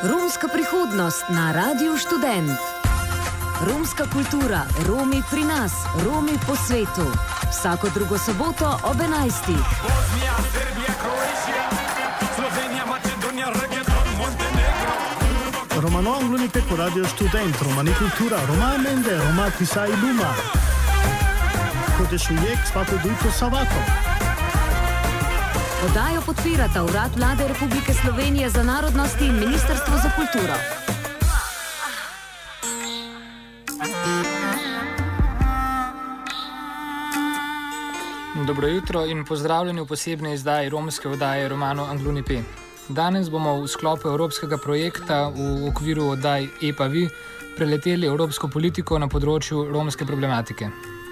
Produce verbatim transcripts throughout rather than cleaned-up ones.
Romska prihodnost na Radiu Študent. Romska kultura, Romi pri nas, Romi po svetu. Vsako drugo soboto ob enajstih. Bosnija, Srbija, Kroatija, Slovenija, Makedonija, reggaeton, Montenegro. Romano Angluni po Radio Študent, Romani kultura, Roma Mende, Roma Tisa i Luma. Kodeš ujek, svako dujko savako. Oddajo podpirata Urad Vlade Republike Slovenije za narodnosti in Ministrstvo za kulturo. Dobro jutro in pozdravljeni v posebni izdaji romske oddaje Romano Angluni P. Danes bomo v sklopu evropskega projekta v okviru oddaj E P A V I preleteli evropsko politiko na področju romske problematike.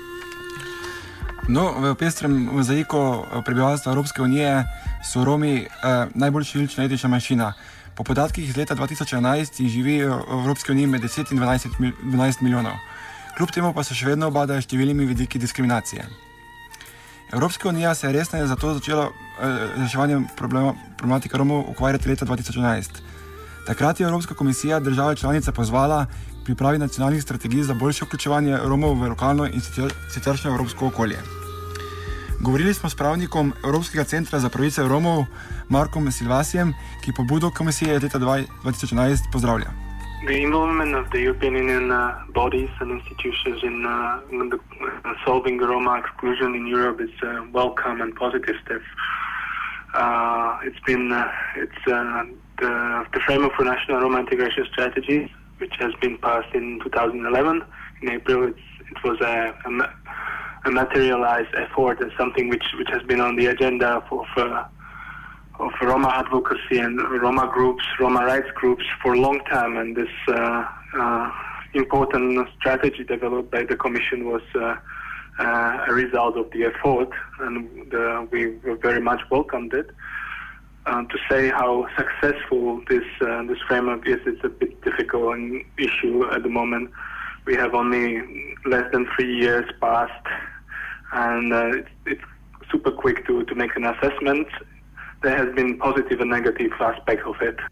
No, v pestrem mozaiku prebivalstva Evropske unije so Romi eh, najbolj številčna etnična manjšina. Po podatkih iz leta dva tisoč enajst živi v Evropski uniji med deset in dvanajst milijonov. Kljub temu pa se še vedno obadajo številnimi vidiki diskriminacije. Evropska unija se je resneje zato začela eh, reševanjem problema, problematike Romov ukvarjati leta dva tisoč enajst. Takrat je Evropska komisija države članice pozvala k pripravi nacionalnih strategij za boljše vključevanje Romov v lokalno in siceršnjo evropsko okolje. Govorili smo s pravnikom Evropskega centra za pravice Romov Markom Silvasijem, ki pobudo komisije leta dva tisoč enajst pozdravlja. The involvement of the European Union uh, bodies and institutions in, uh, in the, uh, solving Roma exclusion in Europe is a welcome and positive step. Uh, it's been uh, it's uh, the, the framework for national Roma integration strategy, which has been passed in two thousand eleven. In April, it's, it was a, a, a materialized effort and something which, which has been on the agenda for, for of Roma advocacy and Roma groups, Roma rights groups for a long time, and this uh, uh, important strategy developed by the Commission was uh, uh, a result of the effort, and the, we very much welcomed it. Uh, to say how successful this uh, this framework is, it's a bit difficult an issue at the moment. We have only less than three years passed, and uh, it's, it's super quick to, to make an assessment. There has been positive and negative aspects of it.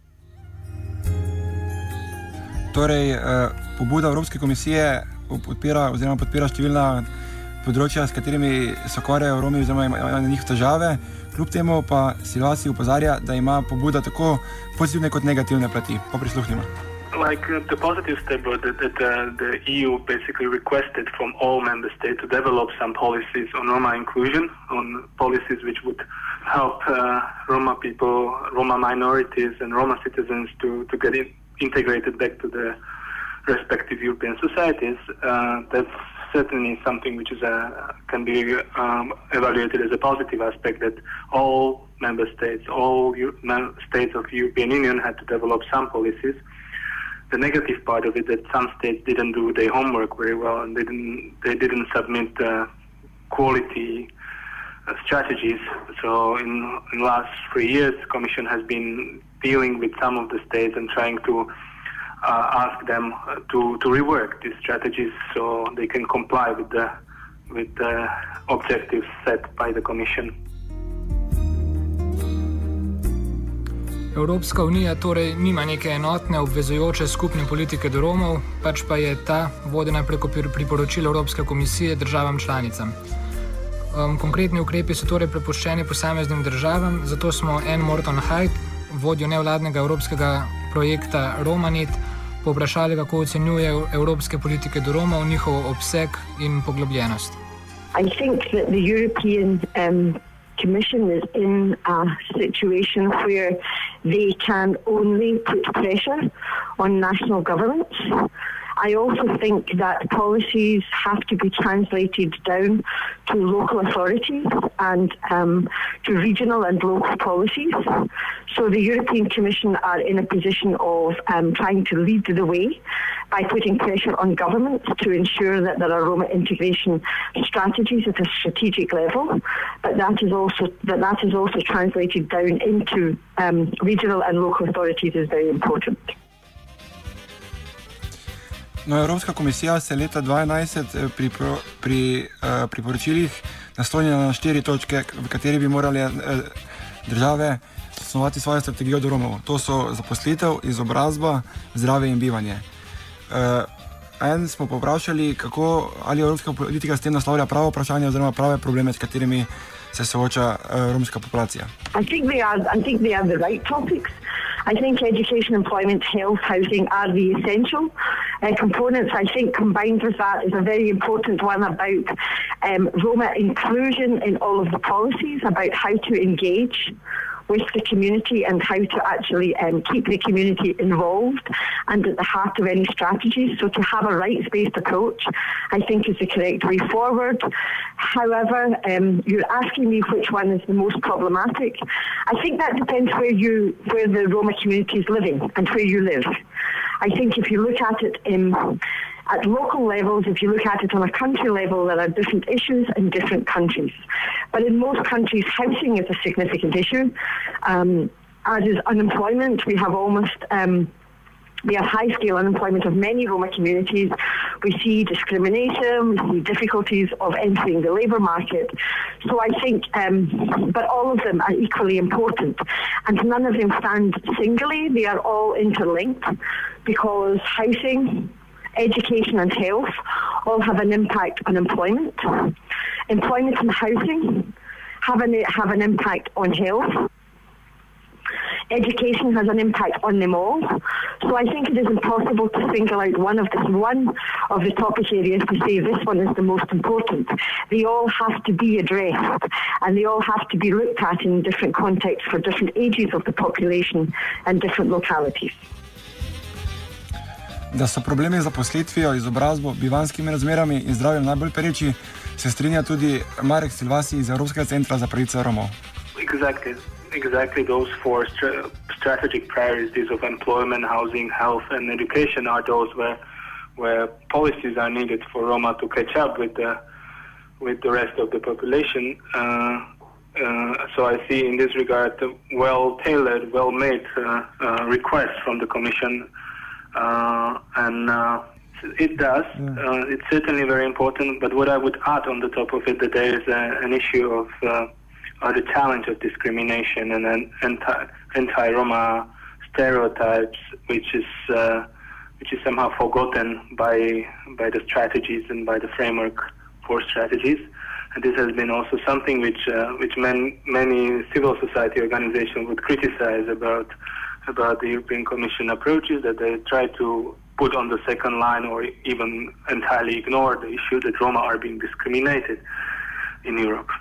Torej, eh, pobuda Evropske komisije podpira oziroma podpira številna področja, s katerimi se ukvarjajo Romi oziroma imajo na njih težave. Kljub temu pa Silvasi opozarja, da ima pobuda tako pozitivne kot negativne plati. Pa prisluhnimo. Like uh, the positive step was that, that uh, the E U basically requested from all member states to develop some policies on Roma inclusion, on policies which would help uh, Roma people, Roma minorities and Roma citizens to, to get in, integrated back to the respective European societies. Uh, that's certainly something which is a, can be um, evaluated as a positive aspect, that all member states, all U- states of the European Union had to develop some policies. The negative part of it that some states didn't do their homework very well and they didn't they didn't submit uh, quality uh, strategies. So in in the last three years, the Commission has been dealing with some of the states and trying to uh, ask them to to rework these strategies so they can comply with the with the objectives set by the Commission. Evropska unija torej nima neke enotne, obvezujoče skupne politike do Romov, pač pa je ta vodena preko priporočil Evropske komisije državam članicam. Um, konkretni ukrepi so torej prepuščeni posameznim državam, zato smo Anne Morton Hyde, vodjo nevladnega evropskega projekta Romanet, povprašali, kako ocenjuje evropske politike do Romov, njihov obseg in poglobljenost. I think that the European um... Commission is in a situation where they can only put pressure on national governments. I also think that policies have to be translated down to local authorities and um, to regional and local policies. So the European Commission are in a position of um, trying to lead the way by putting pressure on governments to ensure that there are Roma integration strategies at a strategic level, but that is also that that is also translated down into um, regional and local authorities is very important. No, Evropska komisija se leta dva tisoč enajst pri, pri uh, priporočilih naslonila na štiri točke, v kateri bi morali uh, države zasnovati svojo strategijo do Romov. To so zaposlitev, izobrazba, zdravje in bivanje. Uh, en smo povprašali, kako ali evropska politika s tem naslavlja pravo vprašanje oziroma prave probleme, s katerimi se sooča uh, romska populacija. I think they are, I think they are the right topics. I think education, employment, health, housing are the essential uh, components. I think combined with that is a very important one about um, Roma inclusion in all of the policies, about how to engage with the community and how to actually um, keep the community involved and at the heart of any strategies. So to have a rights-based approach, I think, is the correct way forward. However, um, you're asking me which one is the most problematic. I think that depends where you, where the Roma community is living and where you live. I think if you look at it in at local levels, if you look at it on a country level, there are different issues in different countries. But in most countries, housing is a significant issue, um, as is unemployment. We have almost, um, we have high-scale unemployment of many Roma communities. We see discrimination, we see difficulties of entering the labour market. So I think, um, but all of them are equally important. And none of them stand singly. They are all interlinked because housing, education and health all have an impact on employment. Employment and housing have an, have an impact on health. Education has an impact on them all. So I think it is impossible to single out one of this one of the topic areas to say this one is the most important. They all have to be addressed and they all have to be looked at in different contexts for different ages of the population and different localities. Da so problemi z zaposlitvijo, izobrazbo, bivanskimi razmerami in zdravjem najbolj pereči, se strinja tudi Marek Silvasi iz Evropskega centra za pravice Romov. Exactly, exactly those four stra- strategic priorities of employment, housing, health and education are those where where policies are needed for Roma to catch up with the with the rest of the population. Uh, uh, so I see in this regard a well-tailored, well-made uh, uh, request from the Commission. Uh, and uh, it does. Yeah. Uh, it's certainly very important. But what I would add on the top of it, that there is a, an issue of uh, uh, the challenge of discrimination and an anti, anti-Roma stereotypes, which is uh, which is somehow forgotten by by the strategies and by the framework for strategies. And this has been also something which uh, which man, many civil society organizations would criticize about. about the European Commission approaches, that they try to put on the second line or even entirely ignore the issue that Roma are being discriminated in Europe.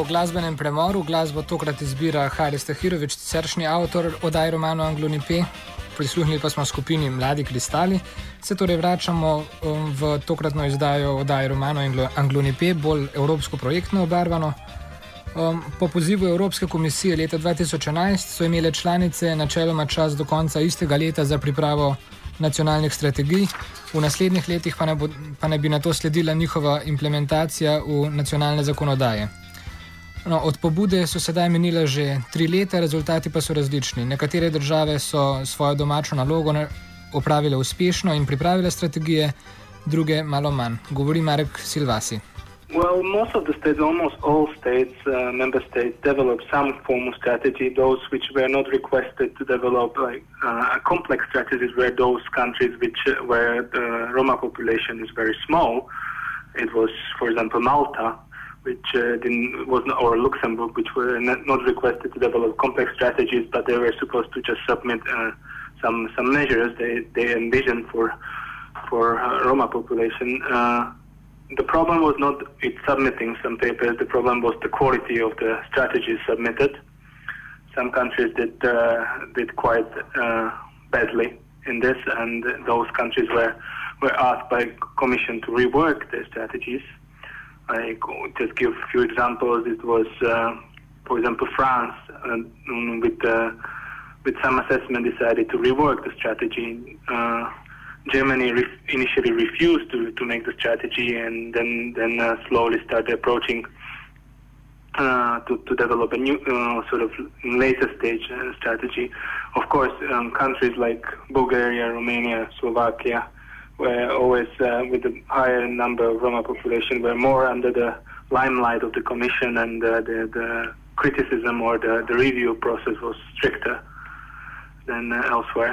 glasbenem premoru. Glasbo tokrat izbira Haris Tahirović, siceršnji avtor oddaj romanu Anglo-Nipe. Prisluhnili pa smo skupini Mladi kristali. Se torej vračamo um, v tokratno izdajo oddaj romanu Anglo-Nipe, bolj evropsko projektno obarvano. Um, po pozivu Evropske komisije leta dva tisoč enajst so imele članice načeloma čas do konca istega leta za pripravo nacionalnih strategij. V naslednjih letih pa ne, bo, pa ne bi na to sledila njihova implementacija v nacionalne zakonodaje. No, od pobude so sedaj minile že tri leta, rezultati pa so različni. Nekatere države so svojo domačo nalogo opravile uspešno in pripravile strategije, druge malo manj. Govori Marek Silvasi. Well, most of the states, almost all states, uh, member states, developed some form of strategy. Those which were not requested to develop like uh, complex strategies were those countries which uh, where the Roma population is very small. It was, for example, Malta, which uh, didn't was not, or Luxembourg, which were not, not requested to develop complex strategies, but they were supposed to just submit uh, some some measures they they envisioned for for uh, Roma population. Uh, The problem was not it submitting some papers, the problem was the quality of the strategies submitted. Some countries did uh, did quite uh, badly in this, and those countries were, were asked by Commission to rework their strategies. I just give a few examples. It was, uh, for example, France, uh, with, uh, with some assessment decided to rework the strategy. Uh, Germany re- initially refused to, to make the strategy, and then then uh, slowly started approaching uh, to to develop a new uh, sort of later stage uh, strategy. Of course, um, countries like Bulgaria, Romania, Slovakia, were always uh, with a higher number of Roma population, were more under the limelight of the Commission, and uh, the the criticism or the, the review process was stricter than uh, elsewhere.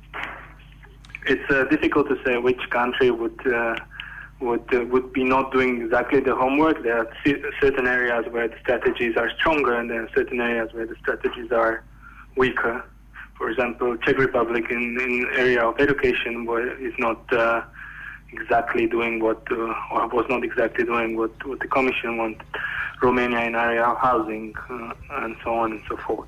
It's uh, difficult to say which country would uh, would uh, would be not doing exactly the homework. There are c- certain areas where the strategies are stronger, and there are certain areas where the strategies are weaker. For example, Czech Republic in in area of education is not uh, exactly doing what uh, or was not exactly doing what, what the Commission wanted. Romania in area of housing uh, and so on and so forth.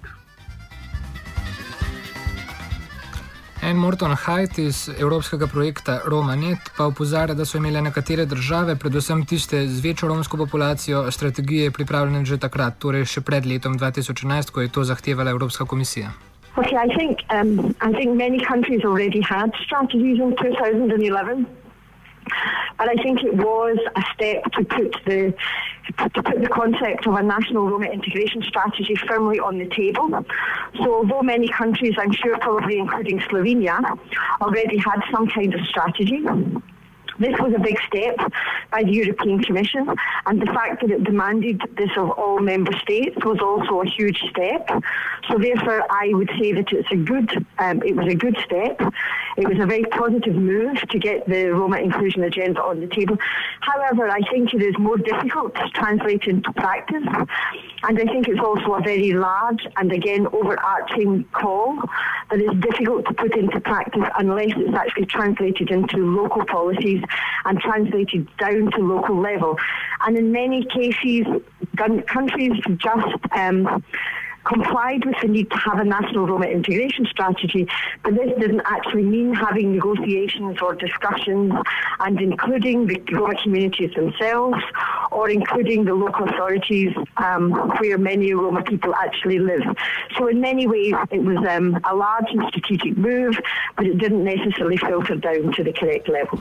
En Morton Haidt iz evropskega projekta Romanet pa opozarja, da so imele nekatere države, predvsem tiste z večjo romsko populacijo, strategije pripravljene že takrat, torej še pred letom dva tisoč enajst, ko je to zahtevala Evropska komisija. Okay, I think um, I think many countries already had strategies in two thousand eleven. But I think it was a step to put the to put the concept of a national Roma integration strategy firmly on the table. So although many countries, I'm sure probably including Slovenia, already had some kind of strategy, this was a big step by the European Commission, and the fact that it demanded this of all member states was also a huge step. So therefore, I would say that it's a good, um, it was a good step. It was a very positive move to get the Roma inclusion agenda on the table. However, I think it is more difficult to translate into practice, and I think it's also a very large and again overarching call that is difficult to put into practice unless it's actually translated into local policies and translated down to local level. And in many cases, countries just um, complied with the need to have a national Roma integration strategy, but this didn't actually mean having negotiations or discussions and including the Roma communities themselves or including the local authorities um, where many Roma people actually live. So in many ways it was um, a large and strategic move, but it didn't necessarily filter down to the correct levels.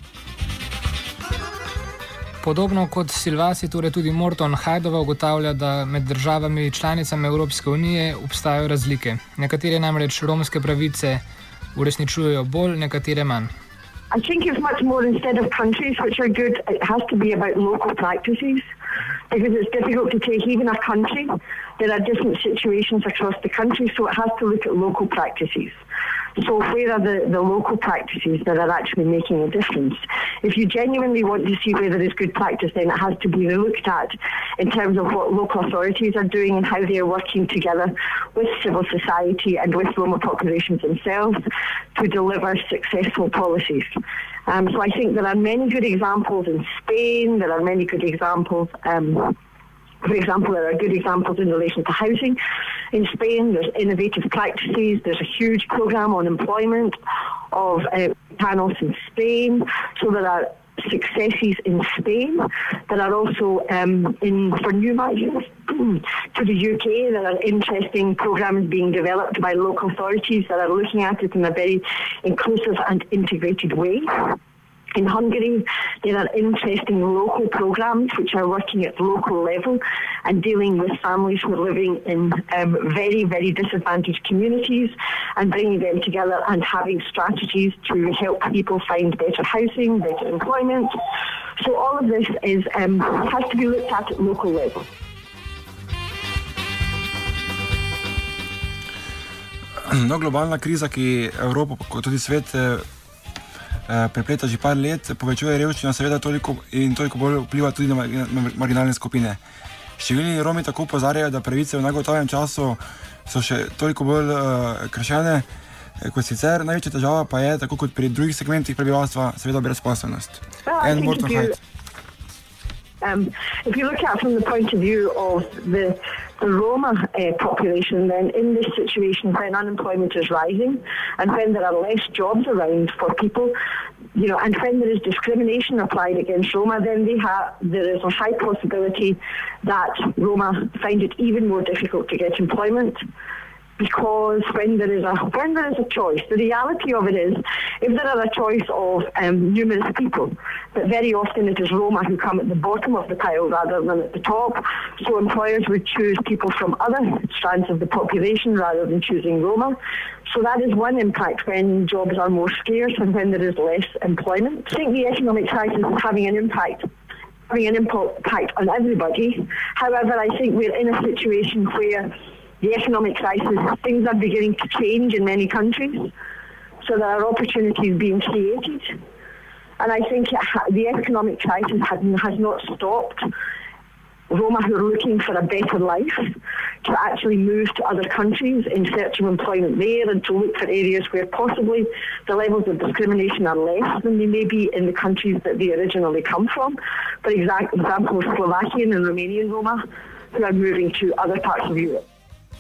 Podobno kot Silvasi, torej tudi Morton Haidova ugotavlja, da med državami članicami Evropske unije obstajajo razlike. Nekatere namreč romske pravice uresničujejo bolj, nekatere manj. I think it's much more instead of countries which are good, it has to be about local practices, because it's difficult to take even a country. There are different situations across the country, so it has to look at local practices. So where are the, the local practices that are actually making a difference? If you genuinely want to see where there is good practice, then it has to be looked at in terms of what local authorities are doing and how they are working together with civil society and with Roma populations themselves to deliver successful policies. Um, so I think there are many good examples in Spain, there are many good examples um, For example, there are good examples in relation to housing. In Spain, there's innovative practices. There's a huge program on employment of uh, Panos in Spain. So there are successes in Spain. There are also um, in for new migrants to the U K. There are interesting programs being developed by local authorities that are looking at it in a very inclusive and integrated way. In Hungary, there are interesting local programs which are working at local level and dealing with families who are living in um, very, very disadvantaged communities and bringing them together and having strategies to help people find better housing, better employment. So all of this is um, has to be looked at at local level. No, globalna kriza, ki Evropo kot tudi svet prepleta že par let, povečuje revščino, seveda toliko in toliko bolj vpliva tudi na marginalne skupine. Številni Romi tako opozarjajo, da pravice v negotovem času so še toliko bolj uh, kršene kot sicer. Največja težava pa je, tako kot pri drugih segmentih prebivalstva, seveda brezposelnost. And more to hide. Um, if you look at it from the point of view of the, the Roma uh, population, then in this situation when unemployment is rising and when there are less jobs around for people, you know, and when there is discrimination applied against Roma, then they have, there is a high possibility that Roma find it even more difficult to get employment. Because when there is a when there is a choice, the reality of it is, if there are a choice of um, numerous people, but very often it is Roma who come at the bottom of the pile rather than at the top. So employers would choose people from other strands of the population rather than choosing Roma. So that is one impact when jobs are more scarce and when there is less employment. I think the economic crisis is having an impact. having an impact on everybody. However, I think we're in a situation where the economic crisis, things are beginning to change in many countries. So there are opportunities being created. And I think it ha- the economic crisis has, has not stopped Roma who are looking for a better life to actually move to other countries in search of employment there and to look for areas where possibly the levels of discrimination are less than they may be in the countries that they originally come from. For example, Slovakian and Romanian Roma who are moving to other parts of Europe.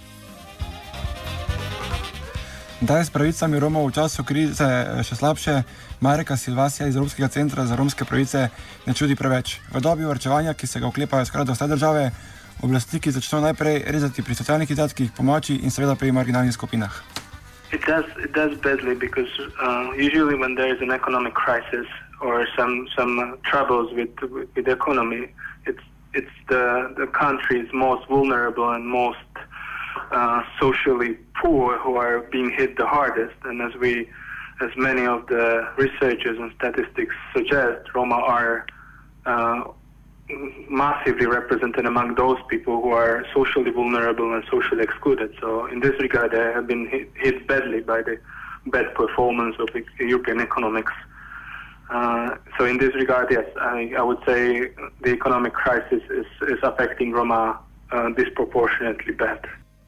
Da je s pravicami Romov v času krize še slabše, Mareka Silvasija iz Evropskega centra za romske pravice ne čudi preveč. V dobi varčevanja, ki se ga oklepajo skoraj vse države, oblasti, ki začnejo najprej rezati pri socialnih izdatkih, pomoči in seveda pri marginalnih skupinah. It does, it does badly because uh, usually when there is an economic crisis or some some uh, troubles with with the economy, it's it's the the countries most vulnerable and most Uh, socially poor who are being hit the hardest, and as we, as many of the researchers and statistics suggest, Roma are uh, massively represented among those people who are socially vulnerable and socially excluded. So in this regard, they have been hit, hit badly by the bad performance of the European economics. Uh, so in this regard, yes, I, I would say the economic crisis is, is affecting Roma uh, disproportionately bad.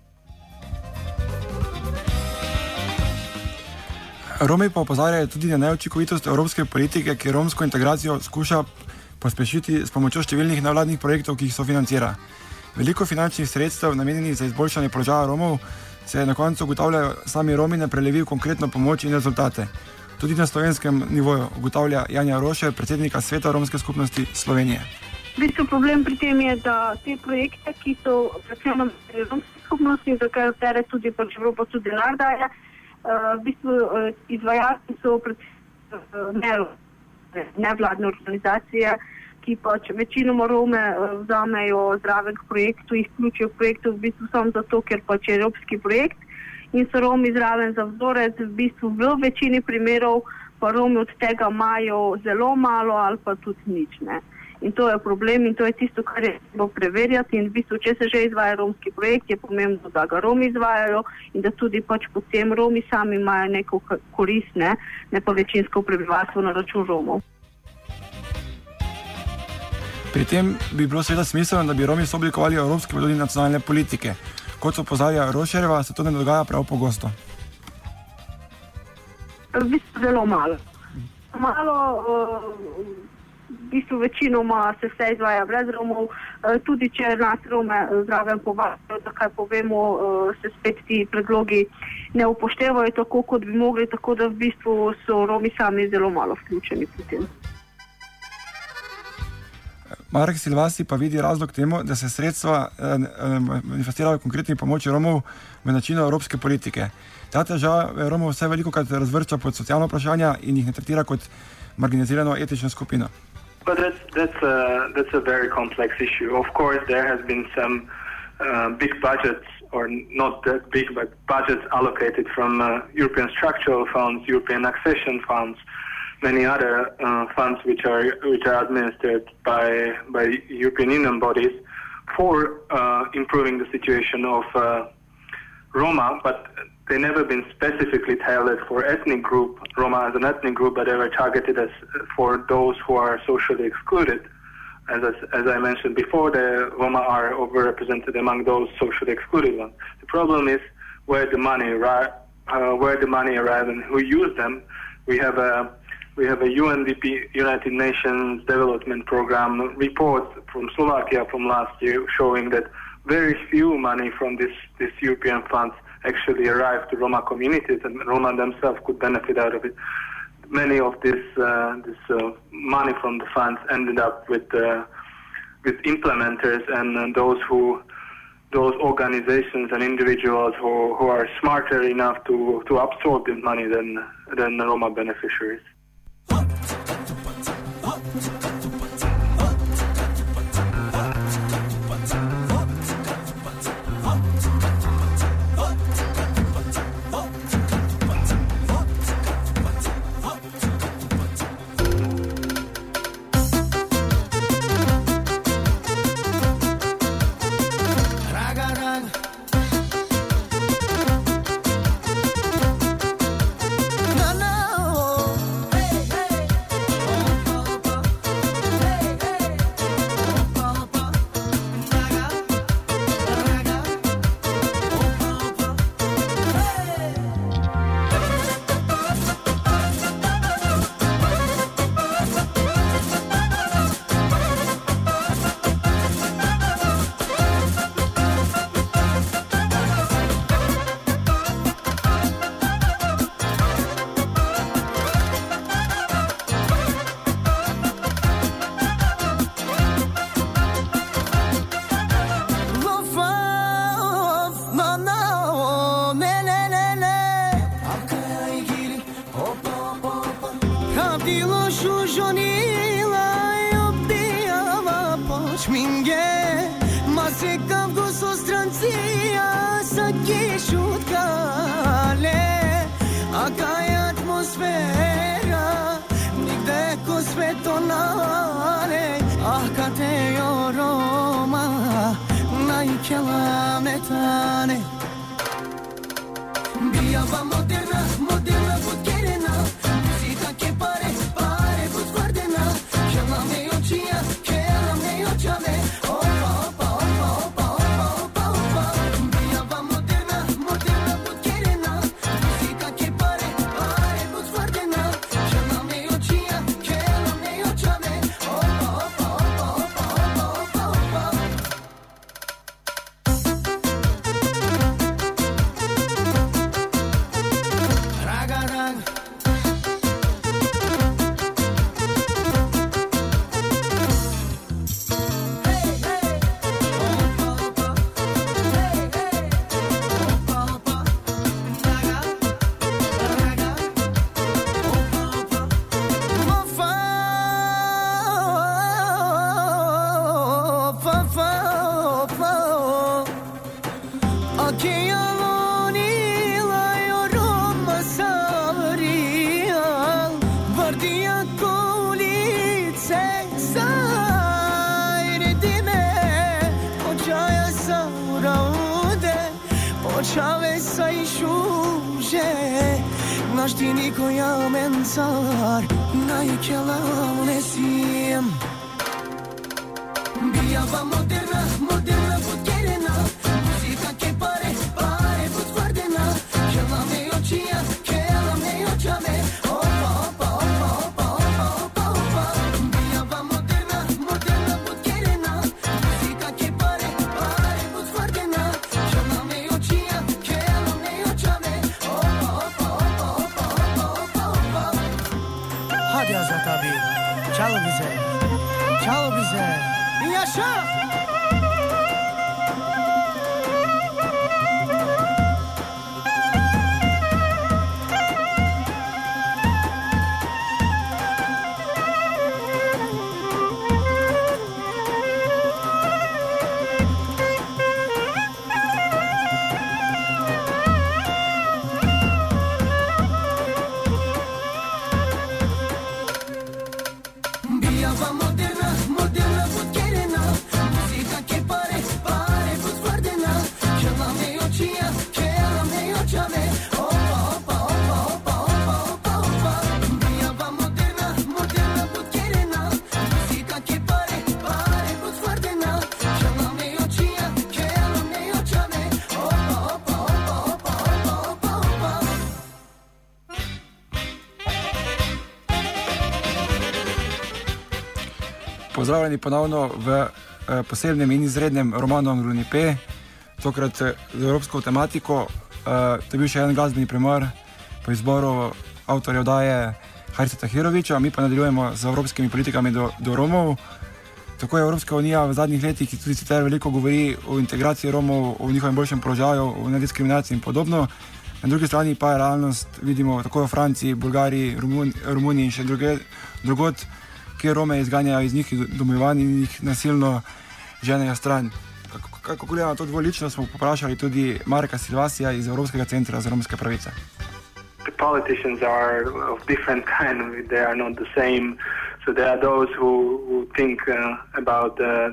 Romi pa opozarjajo tudi na neučinkovitost evropske politike, ki romsko integracijo skuša pospešiti s pomočjo številnih nevladnih projektov, ki jih sofinancira. Veliko finančnih sredstev, namenjenih za izboljšanje položaja Romov, se na koncu ugotavljajo sami Romi ne prelevi v konkretno pomoč in rezultate. Tudi na slovenskem nivoju, ugotavlja Janja Roše, predsednika Sveta romske skupnosti Slovenije. V bistvu problem pri tem je, da te projekte, ki so predvsem na romske skupnosti, za katere tudi pač Evropa tudi denar daje, Uh, v bistvu uh, izvajalci so uh, ne, nevladne organizacije, ki pač večinoma Rome uh, vzamejo zraven k projektu, jih vključijo v projektu v bistvu samo zato, ker pač je evropski projekt in so Romi zraven za vzorec. V bistvu v večini primerov pa Romi od tega imajo zelo malo ali pa tudi nič, ne. In to je problem in to je tisto, kar je treba preverjati. In v bistvu, če se že izvaja romski projekt, je pomembno, da ga Romi izvajajo in da tudi pač potem Romi sami imajo neko korist, ne, ne pa večinsko prebivalstvo na račun Romov. Pri tem bi bilo seveda smiselno, da bi Romi sooblikovali evropske tudi nacionalne politike. Kot opozarja Rošerjeva, se to ne dogaja prav pogosto. V bistvu zelo malo. Malo... Uh, v bistvu večinoma se vse izvaja brez Romov, tudi če nas Rome zraven povabijo, da kaj povemo, se spet ti predlogi ne upoštevajo tako, kot bi mogli, tako da v bistvu so Romi sami zelo malo vključeni pri tem. Marek Silvasi pa vidi razlog temu, da se sredstva eh, manifestirajo v konkretni pomoči Romov v načinu evropske politike. Ta težava Romov vse velikokrat razvrča pod socialno vprašanja in jih ne tretira kot marginalizirano etično skupino. But that's, that's, a, that's a very complex issue. Of course, there has been some uh, big budgets, or not that big, but budgets allocated from uh, European structural funds, European accession funds, many other uh, funds which are which are administered by by European Union bodies for uh, improving the situation of uh, Roma, but they never been specifically tailored for ethnic group, Roma as an ethnic group, but they were targeted as for those who are socially excluded. As I, as I mentioned before, the Roma are overrepresented among those socially excluded ones. The problem is where the money arrive, uh, where the money arrive and who use them. We have a We have a U N D P, United Nations Development Program report from Slovakia from last year showing that very few money from this, this European funds actually arrived to Roma communities, and Roma themselves could benefit out of it. Many of this, uh, this uh, money from the funds ended up with, uh, with implementers and uh, those who those organizations and individuals who, who are smarter enough to, to absorb this money than, than the Roma beneficiaries. Çal bize. Yaşa! Pozdravljeni ponovno v eh, posebnem in izrednem romanu Anglonipe, tokrat z evropsko tematiko. Eh, to je bil še en glasbeni premor po izboru avtorja oddaje Harisa Tahirovića, mi pa nadaljujemo z evropskimi politikami do, do Romov. Tako je Evropska unija v zadnjih letih, ki tudi sicer veliko govori o integraciji Romov, o njihovem boljšem položaju, o nediskriminaciji in podobno. Na drugi strani pa je realnost, vidimo tako v Franciji, Bolgariji, Romun, Romuniji in še druge, drugod, kjer Rome izganjajo iz njih domovanj in jih nasilno ženejo stran. Kako gledamo to dvolično, smo poprašali tudi Marka Silvasija iz Evropskega centra za romske pravice. The politicians are of different kind, they are not the same. So there are those who, who think uh, about the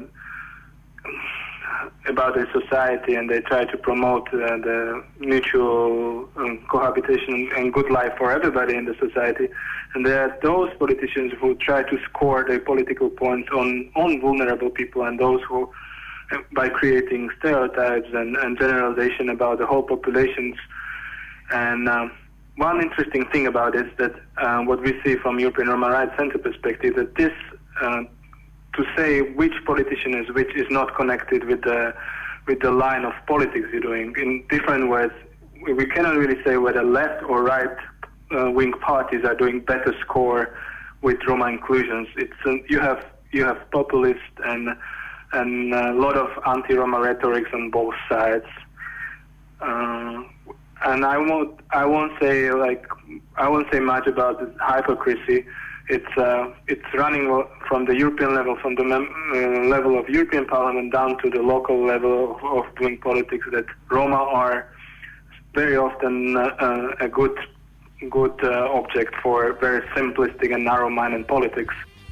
about the society and they try to promote uh, the mutual um, cohabitation and good life for everybody in the society. And there are those politicians who try to score their political points on, on vulnerable people and those who, by creating stereotypes and, and generalization about the whole populations. And um, one interesting thing about it is that uh, what we see from European Roma Rights Center perspective, that this uh, to say which politician is which is not connected with the with the line of politics you're doing. In different words, we cannot really say whether left or right uh, wing parties are doing better score with Roma inclusions. It's uh, you have you have populist and and a lot of anti-Roma rhetorics on both sides. Uh, and I won't I won't say like I won't say much about this hypocrisy. It's uh, it's running from the European level, from the mem- uh, level of European Parliament down to the local level of, of doing politics. That Roma are very often uh, uh, a good good uh, object for very simplistic and narrow-minded politics.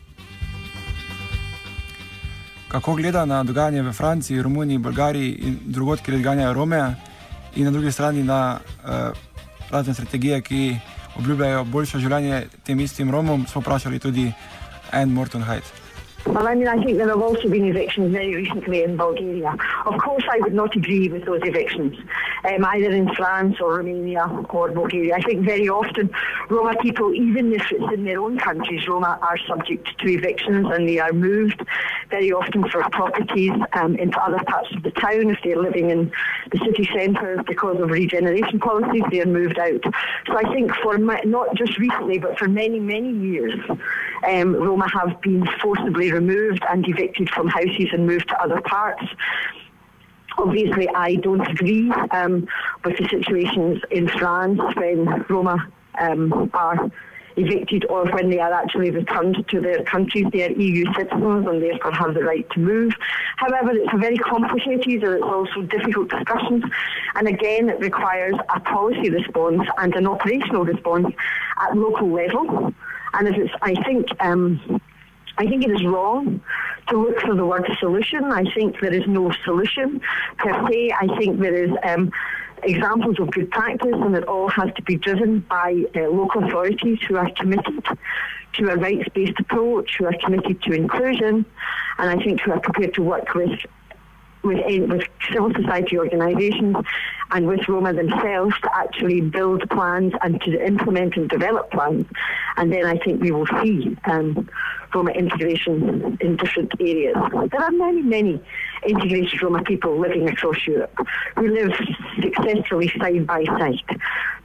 Kako gleda na dogajanje v Franciji, Romuniji, Bolgariji in drugod, kjer odganjajo Rome, in na drugi strani na uh, razne strategije, ki obljubljajo boljše življenje tem istim Romom, smo vprašali tudi Anne Morton-Hyde. Well, I mean, I think there have also been evictions very recently in Bulgaria. Of course, I would not agree with those evictions, um, either in France or Romania or Bulgaria. I think very often Roma people, even if it's in their own countries, Roma are subject to evictions and they are moved very often for properties um, into other parts of the town. If they're living in the city centre because of regeneration policies, they're moved out. So I think for my, not just recently, but for many, many years, um, Roma have been forcibly removed and evicted from houses and moved to other parts. Obviously, I don't agree um, with the situations in France when Roma um, are evicted or when they are actually returned to their countries. They are E U citizens and therefore have the right to move. However, it's a very complicated and it's also difficult discussions. And again, it requires a policy response and an operational response at local level. And as it's, I think, um, I think it is wrong to look for the word solution. I think there is no solution per se. I think there is um, examples of good practice, and it all has to be driven by uh, local authorities who are committed to a rights-based approach, who are committed to inclusion, and I think who are prepared to work with with, with civil society organisations and with Roma themselves to actually build plans and to implement and develop plans. And then I think we will see um, Roma integration in different areas. There are many, many integrated Roma people living across Europe who live successfully side by side.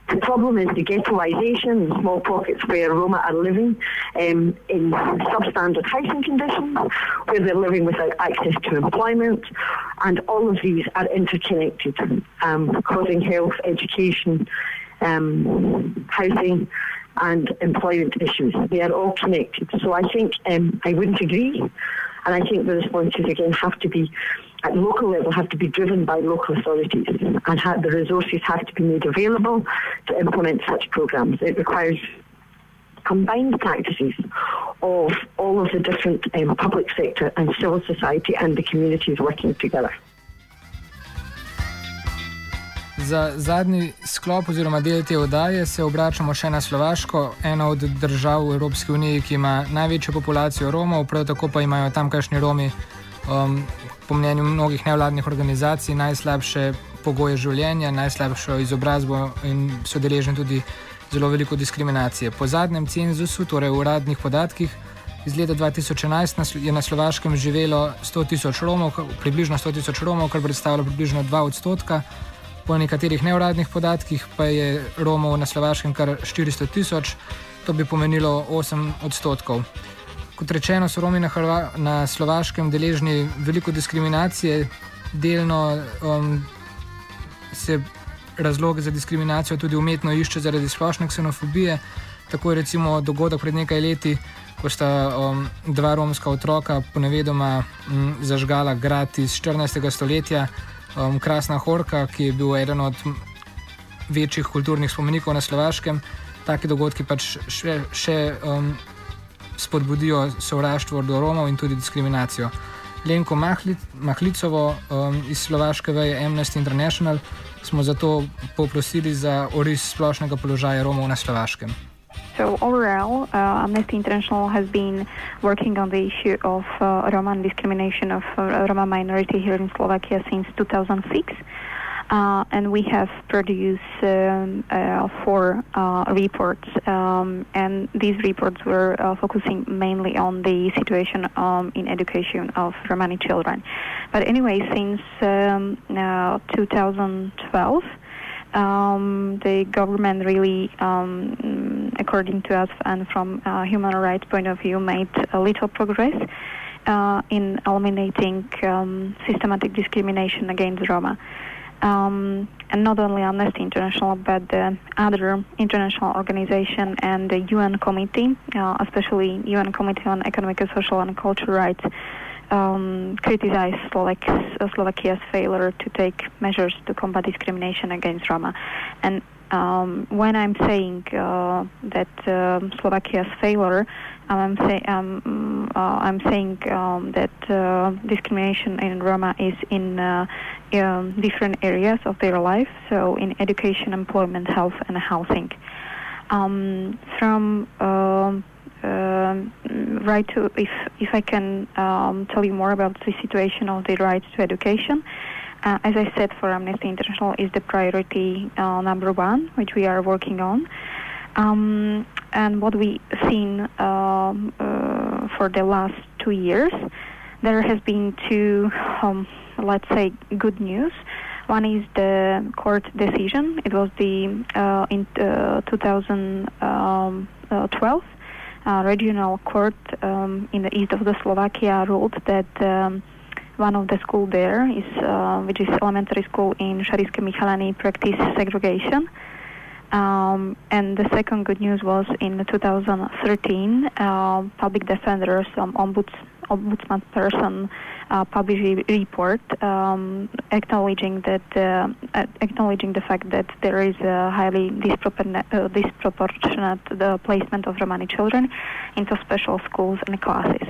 The problem is the ghettoisation, the small pockets where Roma are living um, in substandard housing conditions, where they're living without access to employment, and all of these are interconnected, um, causing health, education, um, housing, and employment issues. They are all connected. So I think um, I wouldn't agree, and I think the responses again have to be at local level, have to be driven by local authorities, and have, the resources have to be made available to implement such programs. It requires combined practices of all of the different um, public sector and civil society and the communities working together. Za zadnji sklop oziroma del te oddaje se obračamo še na Slovaško, eno od držav v Evropski uniji, ki ima največjo populacijo Romov, prav tako pa imajo tamkajšnji Romi um, po mnenju mnogih nevladnih organizacij najslabše pogoje življenja, najslabšo izobrazbo in so deležni tudi zelo veliko diskriminacije. Po zadnjem cenzusu, torej v uradnih podatkih, iz leta dva tisoč enajst je na Slovaškem živelo sto tisoč Romov, približno sto tisoč Romov, kar predstavlja približno dva odstotka. Po nekaterih neuradnih podatkih pa je Romov na Slovaškem kar štiristo tisoč, to bi pomenilo osem odstotkov. Kot rečeno, so Romi na, Hrva, na Slovaškem deležni veliko diskriminacije, delno um, se razloge za diskriminacijo tudi umetno išče zaradi splošne ksenofobije. Tako je recimo dogodek pred nekaj leti, ko sta um, dva romska otroka ponevedoma um, zažgala grad iz štirinajstega stoletja, um, Krasna Horka, ki je bil eden od večjih kulturnih spomenikov na Slovaškem. Taki dogodki pač še, še um, spodbudijo sovraštvo do Romov in tudi diskriminacijo. Lenko Mahlic, Mahlicovo um, iz slovaške veje Amnesty International smo zato poprosili za oris splošnega položaja Romov na Slovaškem. So overall, uh, Amnesty International has been working on the issue of uh, Roma and discrimination of uh, Roma minority here in Slovakia since two thousand six. Uh, and we have produced um, uh, four uh, reports, um, and these reports were uh, focusing mainly on the situation um, in education of Romani children. But anyway, since um, uh, two thousand twelve, um, the government really, um, according to us and from a human rights point of view, made a little progress uh, in eliminating um, systematic discrimination against Roma. Um, and not only Amnesty International, but the other international organization and the U N Committee, uh, especially U N Committee on Economic, Social and Cultural Rights, um, criticized Slovak, uh, Slovakia's failure to take measures to combat discrimination against Roma. And um, when I'm saying uh, that uh, Slovakia's failure, I'm, say, um, uh, I'm saying um, that uh, discrimination in Roma is in uh, um, different areas of their life, so in education, employment, health, and housing. Um, from uh, uh, right to, if if I can um, tell you more about the situation of the rights to education. Uh, as I said, for Amnesty International is the priority uh, number one, which we are working on. Um, and what we've seen um, uh, for the last two years, there has been two, um, let's say, good news. One is the court decision. It was the uh, in uh, two thousand twelve uh, regional court um, in the east of the Slovakia ruled that um, one of the school there is, uh, which is elementary school in Šarišské Michalany, practice segregation. Um, and the second good news was in two thousand thirteen, uh, public defenders, um, ombuds, ombudsman person uh, published a report um, acknowledging that uh, acknowledging the fact that there is a highly dispropor- uh, disproportionate the placement of Romani children into special schools and classes.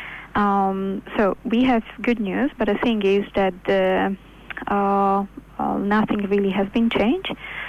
Um, so we have good news, but the thing is that uh, uh, uh, nothing really has been changed.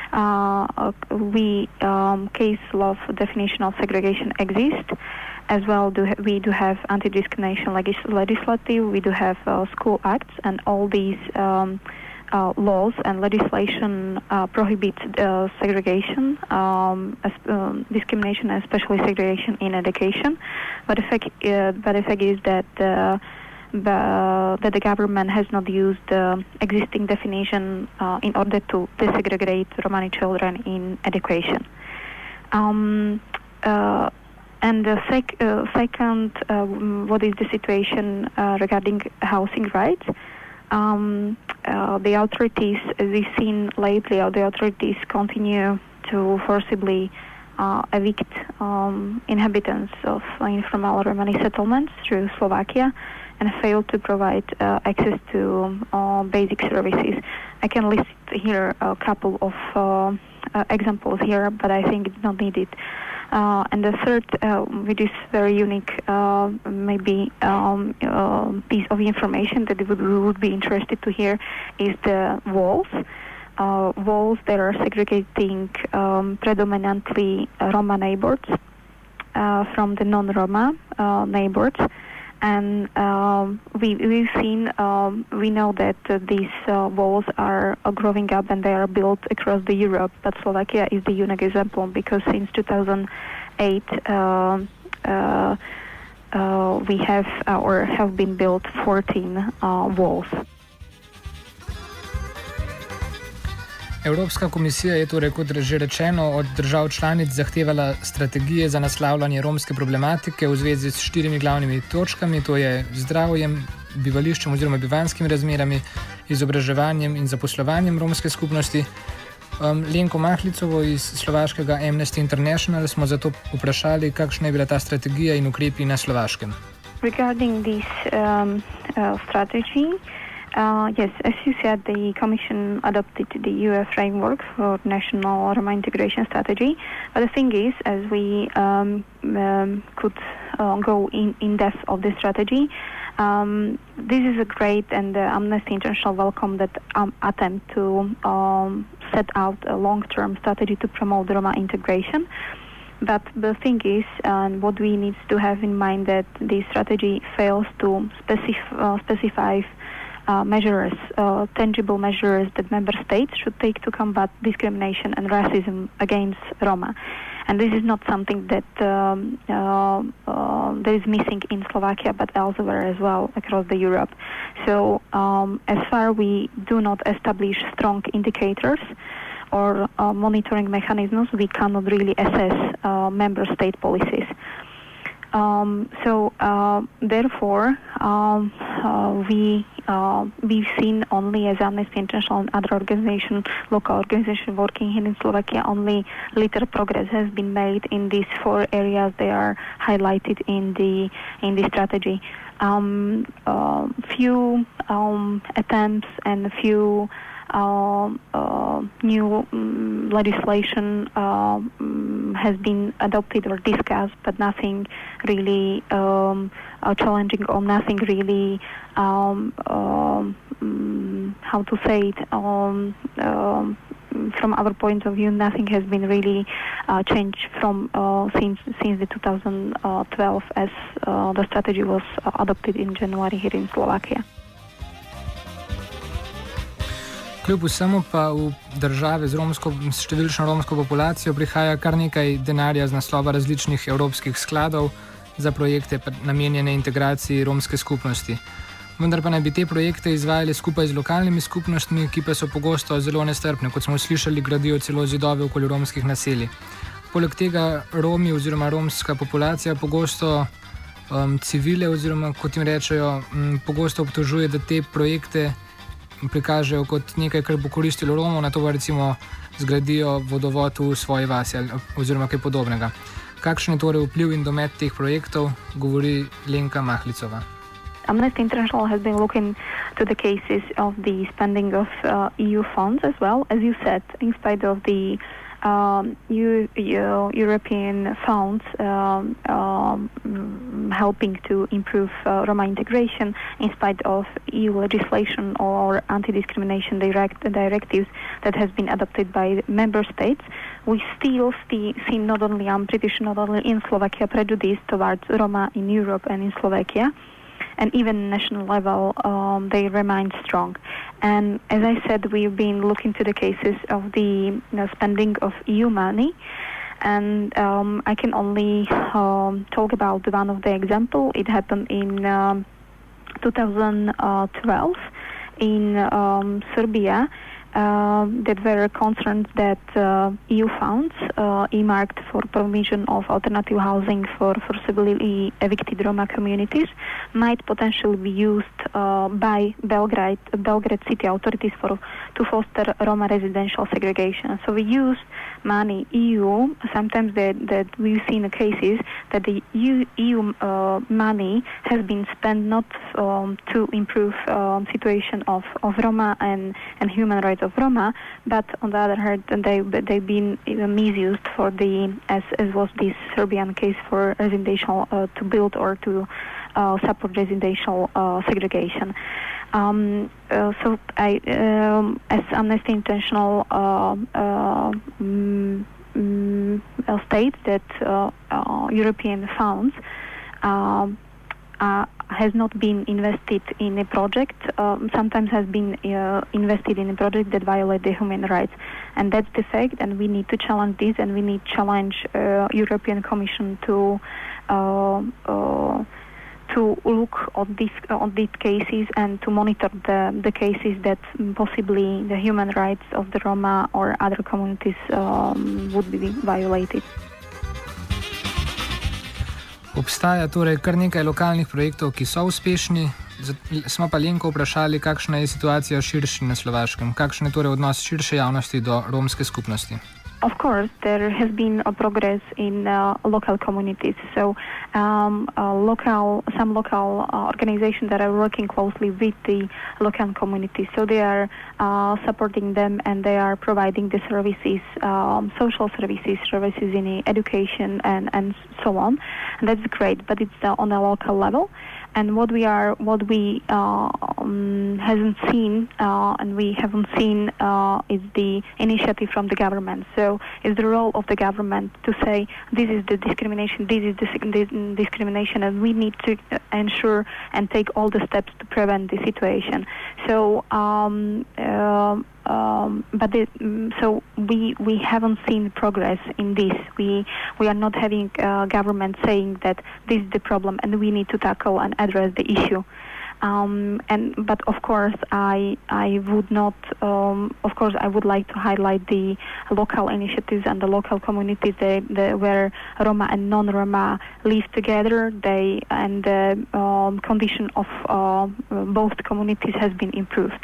Uh, we um, case law definition of segregation exists. As well, do ha- we do have anti-discrimination legis- legislative. We do have uh, school acts, and all these um, uh, laws and legislation uh, prohibit uh, segregation, um, as, um, discrimination, especially segregation in education. But the fact, uh, but the fact is that uh, the, that the government has not used the existing definition uh, in order to desegregate Romani children in education. Um, uh, and the sec- uh, second, uh, what is the situation uh, regarding housing rights? Um, uh, the authorities, as we've seen lately, uh, the authorities continue to forcibly uh, evict um, inhabitants of informal Romani settlements through Slovakia and fail to provide uh, access to uh, basic services. I can list here a couple of uh, uh, examples here, but I think it's not needed. Uh, and the third, uh, which is very unique, uh, maybe um, uh, piece of information that would, we would be interested to hear, is the walls. Uh, walls that are segregating um, predominantly Roma neighbors uh, from the non-Roma uh, neighbors. And um, we, we've seen, um, we know that uh, these uh, walls are uh, growing up and they are built across the Europe, but Slovakia is the unique example because since two thousand eight uh, uh, uh, we have uh, or have been built fourteen uh, walls. Evropska komisija je torej, kot že rečeno, od držav članic zahtevala strategije za naslavljanje romske problematike v zvezi s štirimi glavnimi točkami, to je zdravjem, bivališčem oziroma bivanskimi razmerami, izobraževanjem in zaposlovanjem romske skupnosti. Um, Lenko Mahlicovo iz slovaškega Amnesty International smo zato vprašali, kakšna je bila ta strategija in ukrepi na Slovaškem. Regarding this um, uh, strategy, Uh, yes, as you said, the Commission adopted the E U framework for national Roma integration strategy. But the thing is, as we um, um, could uh, go in, in depth of the strategy, um, this is a great and uh, Amnesty International welcome that um, attempt to um, set out a long-term strategy to promote Roma integration. But the thing is, and uh, what we need to have in mind, that the strategy fails to specif- uh, specify Uh, measures, uh, tangible measures that member states should take to combat discrimination and racism against Roma. And this is not something that um, uh, uh, that is missing in Slovakia, but elsewhere as well across the Europe. So um, as far we do not establish strong indicators or uh, monitoring mechanisms, we cannot really assess uh, member state policies. Um, so uh, therefore, um, uh, we uh, we've seen only as Amnesty International and other organizations, local organizations working here in Slovakia, only little progress has been made in these four areas. They are highlighted in the in the strategy. Um, uh, few um, attempts and a few uh, uh, new um, legislation uh, um, has been adopted or discussed, but nothing really um, uh, challenging or nothing really, um, um, how to say it, um, um, from our point of view, nothing has been really uh, changed from uh, since since the two thousand twelve as uh, the strategy was uh, adopted in January here in Slovakia. Kljub vsemu pa v države z, romsko, s številčno romsko populacijo prihaja kar nekaj denarja z naslova različnih evropskih skladov za projekte namenjene integraciji romske skupnosti. Vendar pa naj bi te projekte izvajali skupaj z lokalnimi skupnostmi, ki pa so pogosto zelo nestrpne, kot smo slišali, gradijo celo zidove okoli romskih naselij. Poleg tega Romi oziroma romska populacija pogosto um, civile oziroma, kot jim rečejo, um, pogosto obtožuje, da te projekte prikažejo kot nekaj, kar bo koristilo Romov, na to pa recimo zgradijo vodovod v svoji vasi oziroma kaj podobnega. Kakšen je torej vpliv in domet teh projektov, govori Lenka Mahlicova. Amnesty International has been looking to the cases of the spending of uh, E U funds as well. As you said, in spite of the um, U- U- European funds um, um, helping to improve uh, Roma integration, in spite of E U legislation or anti-discrimination direct- directives that has been adopted by member states, we still see, see not only, I'm pretty sure, not only in Slovakia, prejudice towards Roma in Europe and in Slovakia, and even national level, um, they remain strong. And as I said, we've been looking to the cases of the you know, spending of E U money, and um, I can only um, talk about one of the example. It happened in um, two thousand twelve in um, Serbia uh, that were concerned that uh, E U funds uh, earmarked for provision of alternative housing for forcibly evicted Roma communities might potentially be used uh, by Belgrade, Belgrade city authorities for to foster Roma residential segregation. So we use money, E U, sometimes that, that we've seen the cases that the E U uh, money has been spent not um, to improve um, situation of, of Roma and, and human rights of Roma, but on the other hand, they, they've been misused for the, as, as was this Serbian case, for residential, uh, to build or to uh, support residential uh, segregation. Um, uh, so I, um, as Amnesty International uh, uh, mm, mm, states that uh, uh, European funds uh, uh, has not been invested in a project, um, sometimes has been uh, invested in a project that violate the human rights. And that's the fact, and we need to challenge this, and we need to challenge uh, European Commission to uh, uh, to look on these on these cases and to monitor the, the cases that possibly the human rights of the Roma or other communities um, would be violated. Obstaja torej kar nekaj lokalnih projektov, ki so uspešni. Smo pa Lenko vprašali, kakšna je situacija širše na Slovaškem, kakšen je torej odnos širše javnosti do romske skupnosti. Of course, there has been a progress in uh, local communities. So, um, uh, local, some local uh, organizations that are working closely with the local communities. So they are uh, supporting them, and they are providing the services, um, social services, services in education, and, and so on. And that's great, but it's uh, on a local level. And what we are, what we uh, um, hasn't seen, uh, and we haven't seen, uh, is the initiative from the government. So it's the role of the government to say this is the discrimination, this is the, the discrimination, and we need to ensure and take all the steps to prevent the situation. So, um, uh, um, but the, so we we haven't seen progress in this. We we are not having uh, government saying that this is the problem and we need to tackle and address the issue. Um, and but of course I I would not um, of course I would like to highlight the local initiatives and the local communities that, that where Roma and non-Roma live together. They and the um, condition of uh, both communities has been improved.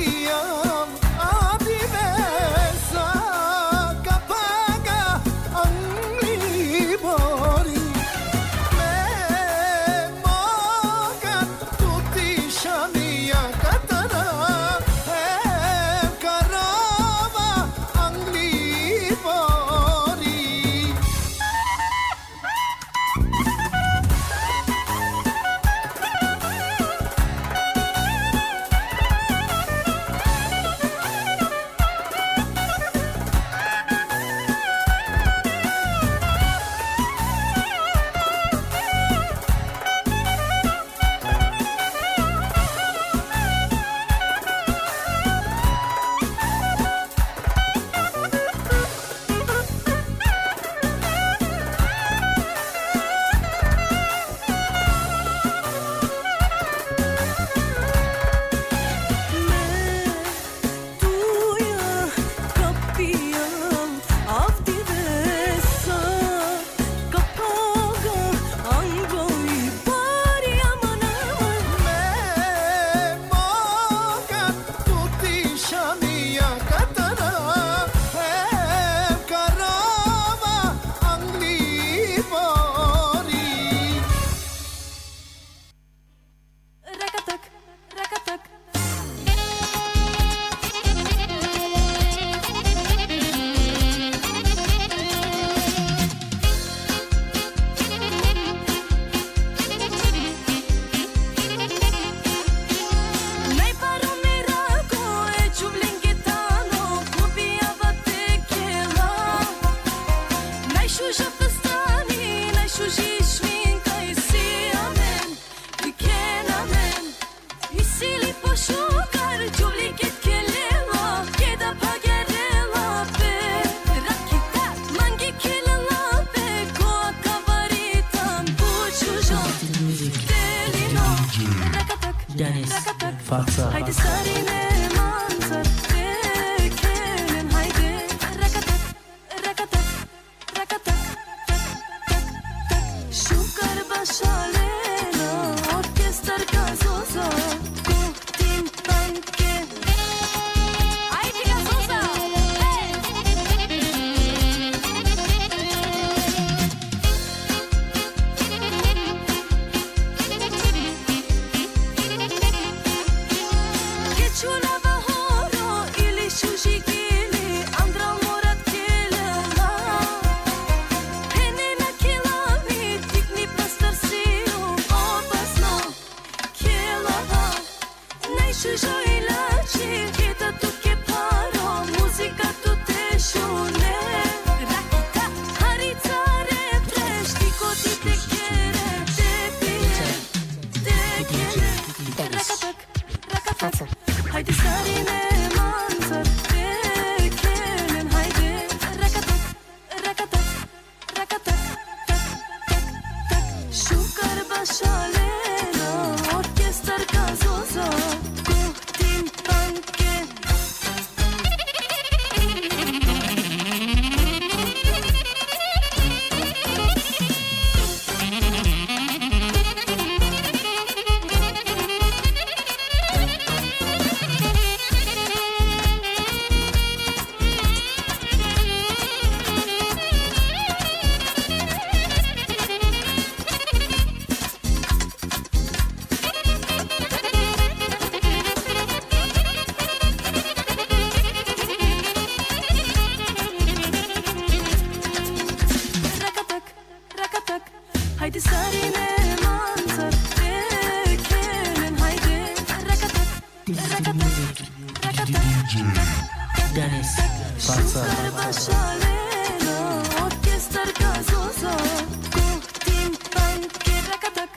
I'm Dennis, fața. Haide sarine manzar, tekenen haide rakatak, rakatak, rakatak, tak, tak, tak. Shukar bashalena, orkestar gazoza, kuhtin panke. Haide gazoza, hey! Kechula bahoro, ili shujigili, andral morat kelena. Penena kelami, tikni pastarsiu, opasno kelava. Najshujo ilači, hita tu ke paro, muzika tu te šune. Rakita, harica refresh, tiko ti te kere, te pije, te kere. Rakatak, rakatak. Haide sarine manzar, tekenen haide rakatak, rakatak, rakatak, tak, tak, tak. Shukar bashalena, orkestar gazoza, kuhtin panke. Rakatak, rakatak. Haide sarine manzar, tekenen haide rakatak, rakatak, rakatak. Dennis, fața. Shukar bashalena, orkestar gazoza, kuhtin panke. Rakatak.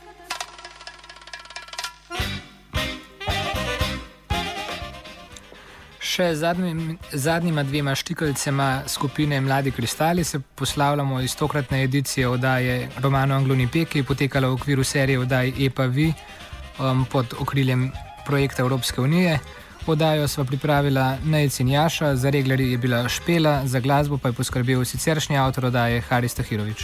Še z zadnjim, zadnjima dvema štikelcema skupine Mladi kristali se poslavljamo iz tokratne edicije oddaje Romano Anglonipé, ki je potekala v okviru serije oddaj E P A V I um, pod okriljem projekta Evropske unije. Oddajo sva pripravila Nejc in Jaša, za reglerji je bila Špela, za glasbo pa je poskrbel siceršnji avtor oddaje Haris Tahirović.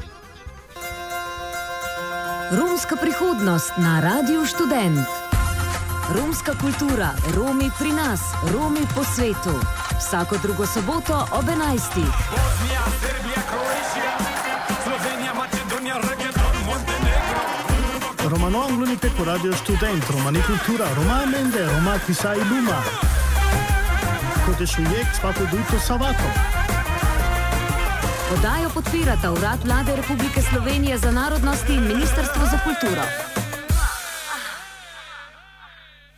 Romska prihodnost na Radiu Študent. Romska kultura, Romi pri nas, Romi po svetu. Vsako drugo soboto ob enajstih. Bosnia, Serbia, Croatia, Slovenija, Makedonija, reggaeton, Montenegro. Romano Anglonipé po Radio Študent, Romani kultura, Roma mende, Roma kisa i luma. Kodešujek svako duto savato. Oddajo podpirata Urad Vlade Republike Slovenije za narodnosti in Ministrstvo za kulturo.